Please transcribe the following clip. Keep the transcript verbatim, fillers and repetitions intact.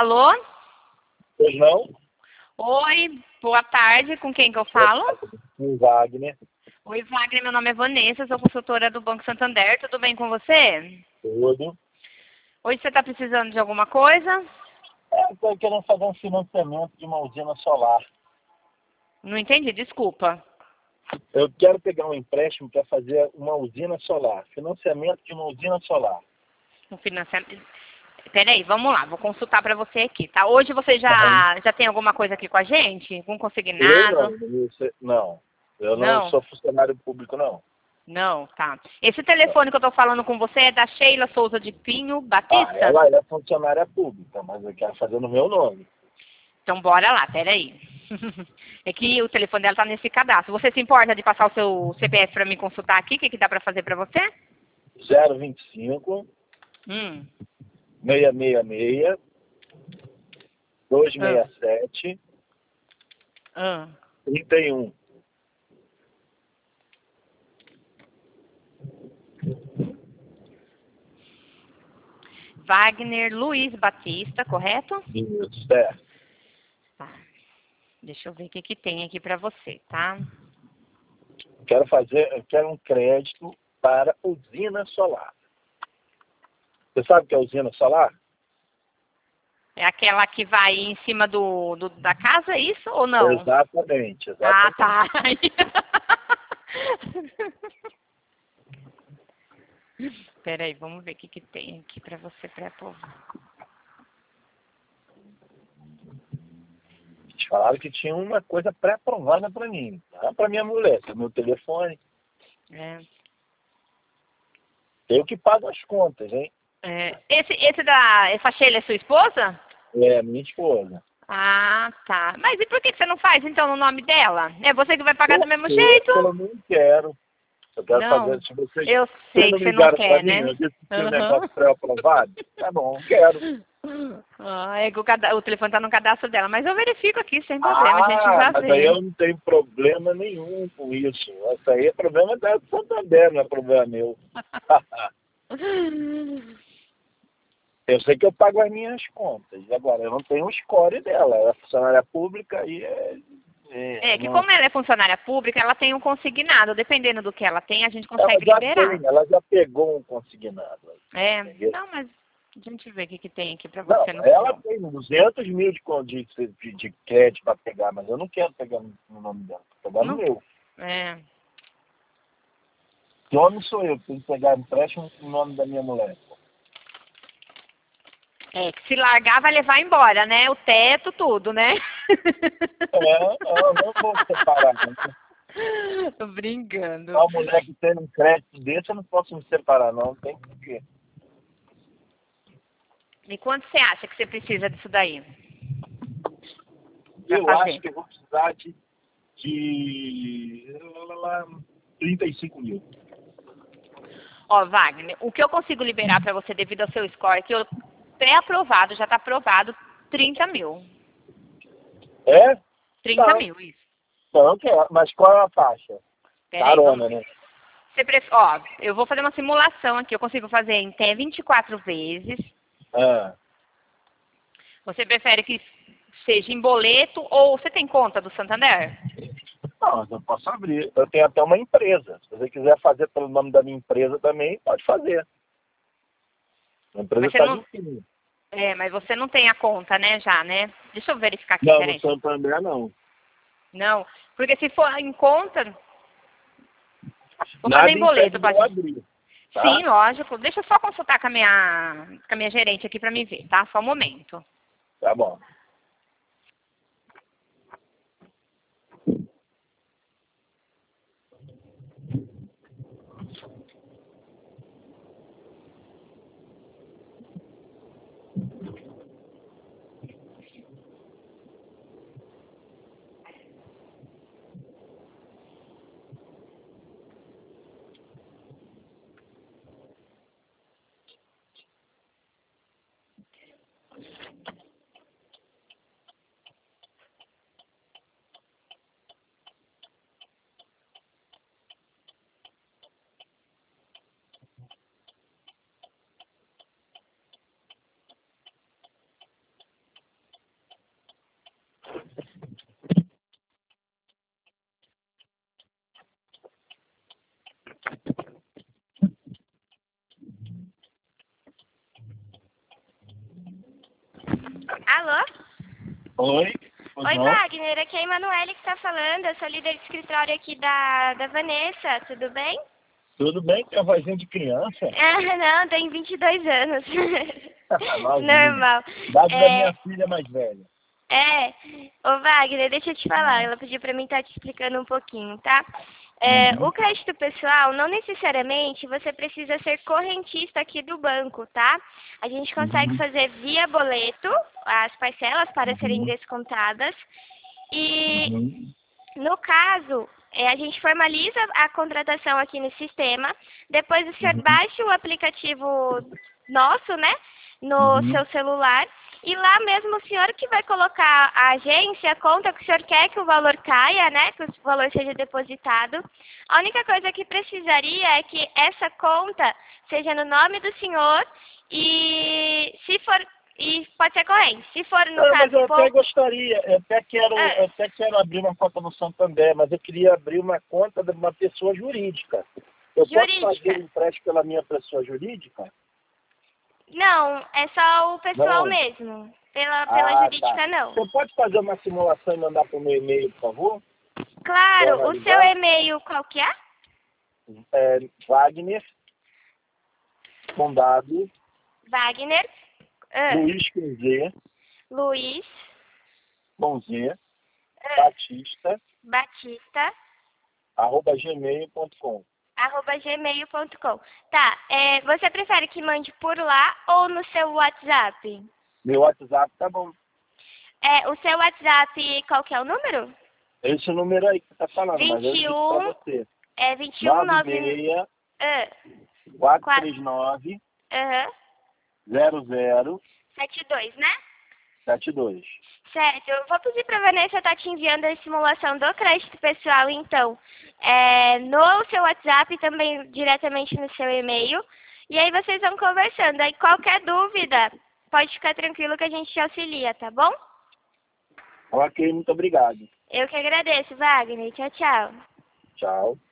Alô? Pois não? Oi, boa tarde. Com quem que eu falo? Com o Wagner. Oi, Wagner. Meu nome é Vanessa, sou consultora do Banco Santander. Tudo bem com você? Tudo. Hoje você está precisando de alguma coisa? É, estou querendo fazer um financiamento de uma usina solar. Não entendi, desculpa. Eu quero pegar um empréstimo para fazer uma usina solar. Financiamento de uma usina solar. Um financiamento. Peraí, vamos lá, vou consultar para você aqui, tá? Hoje você Tá bem. já, já tem alguma coisa aqui com a gente? Algum Eu não, consignado? eu sei- não. Eu não Não? sou funcionário público, não. Não, tá. Esse telefone que eu tô falando com você é da Sheila Souza de Pinho Ah, Batista? ela é funcionária pública, mas eu quero fazer no meu nome. Então bora lá, peraí. É que o telefone dela tá nesse cadastro. Você se importa de passar o seu C P F para me consultar aqui? O que, que dá para fazer para você? zero vinte e cinco, Hum. seiscentos e sessenta e seis, duzentos e Ah. sessenta e sete, Ah. trinta e um. Wagner Luiz Batista, correto? Isso, certo. Tá. Deixa eu ver o que, que tem aqui para você, tá? Quero fazer, eu quero um crédito para usina solar. Você sabe o que é usina solar? É aquela que vai em cima do, do da casa, é isso ou não? Exatamente, Ah, exatamente. tá. Peraí, vamos ver o que, que tem aqui para você pré-aprovar. Eles falaram que tinha uma coisa pré-aprovada para mim. Não para minha mulher, que é meu telefone. É. Eu que pago as contas, hein? É, esse, esse da. Essa Sheila é sua esposa? É, minha esposa. Ah, tá. Mas e por que que você não faz então no nome dela? É você que vai pagar do mesmo Porque jeito? eu não quero. Eu quero Não. fazer, se vocês, Eu vocês sei não que você não ligaram para quer, mim, né? eu disse que tinha um Aham. negócio pré-aprovado. Tá bom, eu quero. Ah, é que o, cada- o telefone tá no cadastro dela, mas eu verifico aqui sem problema, a gente Ah, já mas aí vê. eu não tenho problema nenhum com isso. Isso aí é problema da Santander, não é problema meu. Eu sei que eu pago as minhas contas. Agora, eu não tenho o score dela. Ela é funcionária pública e é, é, É que não, como ela é funcionária pública, ela tem um consignado. Dependendo do que ela tem, a gente ela consegue já liberar. tem, ela já pegou um consignado. É, Entendeu? não, mas a gente vê o que, que tem aqui pra Não, você no ela final. tem duzentos mil de, con- de, de, de crédito para pegar, mas eu não quero pegar no, no nome dela. Vou pegar no Não, meu. é, Que homem sou eu? Tenho que pegar empréstimo no nome da minha mulher. é, que se largar vai levar embora, né? O teto, tudo, né? É, não, não vou separar. Não. Tô brincando. Uma mulher que tem um crédito desse, eu não posso me separar, não. Tem por quê? E quanto você acha que você precisa disso daí? Pra Eu acho fazer? que eu vou precisar de, de trinta e cinco mil. Ó, Wagner, o que eu consigo liberar pra você devido ao seu score, que eu pré-aprovado, já tá aprovado, trinta mil. É? trinta Tá. mil, isso. Não, que é. Mas qual é a taxa? Pera aí, vamos Carona, ver. né? Você pref... Ó, eu vou fazer uma simulação aqui, eu consigo fazer em até vinte e quatro vezes. Ah, Você prefere que seja em boleto ou você tem conta do Santander? não, mas eu posso abrir. Eu tenho até uma empresa. Se você quiser fazer pelo nome da minha empresa também, pode fazer. A empresa Mas você está não. limpinha. É, mas você não tem a conta, né, já, né? Deixa eu verificar aqui, Não, no peraí. Santander não. Não, porque se for em conta, vou fazer Nada em boleto, impede de pra... eu abrir. Sim, Tá? lógico. Deixa eu só consultar com a minha, com a minha gerente aqui pra me ver, tá? Só um momento. Tá bom. Alô? Oi? Oi, Wagner. Aqui é a Emanuele que está falando. Eu sou líder de escritório aqui da, da Vanessa. Tudo bem? Tudo bem? Tem a vozinha de criança? Ah, não, tenho vinte e dois anos. Novinha. Normal. Idade da É, minha filha mais velha. é. Ô, Wagner, deixa eu te falar. Ela pediu para mim estar te explicando um pouquinho, tá? É, Uhum. o crédito pessoal, não necessariamente você precisa ser correntista aqui do banco, tá? A gente consegue Uhum. fazer via boleto as parcelas para serem Uhum. descontadas. E, Uhum. no caso, é, a gente formaliza a contratação aqui no sistema. Depois o senhor Uhum. baixa o aplicativo nosso, né? No Uhum. seu celular. E lá mesmo o senhor que vai colocar a agência, a conta que o senhor quer que o valor caia, né? Que o valor seja depositado. A única coisa que precisaria é que essa conta seja no nome do senhor e se for e pode ser corrente. Se for no Ah, mas caso eu até pouco, gostaria, eu até quero, ah, eu até quero abrir uma conta no Santander, mas eu queria abrir uma conta de uma pessoa jurídica. Eu posso fazer jurídica. o empréstimo pela minha pessoa jurídica? Não, é só o pessoal Não. mesmo. Pela, pela Ah, tá. jurídica, não. Você pode fazer uma simulação e mandar para o meu e-mail, por favor? Para eu Claro, o seu analisar? e-mail qual que é? É, Wagner, Condado, Wagner, ah, Luiz com Z, Luiz, com Z, ah, Batista, Batista, arroba gmail ponto com. arroba gmail ponto com. Tá, é, você prefere que mande por lá ou no seu WhatsApp? Meu WhatsApp tá bom. É, o seu WhatsApp, qual que é o número? Esse número aí que você tá falando, mas eu digo para vinte e um, você. é vinte e um, nove, nove seis ah, quatro quatro, três nove aham, zero zero sete dois, né? sete dois. Certo, eu vou pedir para a Vanessa estar te enviando a simulação do crédito pessoal, então, é, no seu WhatsApp e também diretamente no seu e-mail. E aí vocês vão conversando. Aí qualquer dúvida, pode ficar tranquilo que a gente te auxilia, tá bom? Ok, muito obrigado. Eu que agradeço, Wagner. Tchau, tchau. Tchau.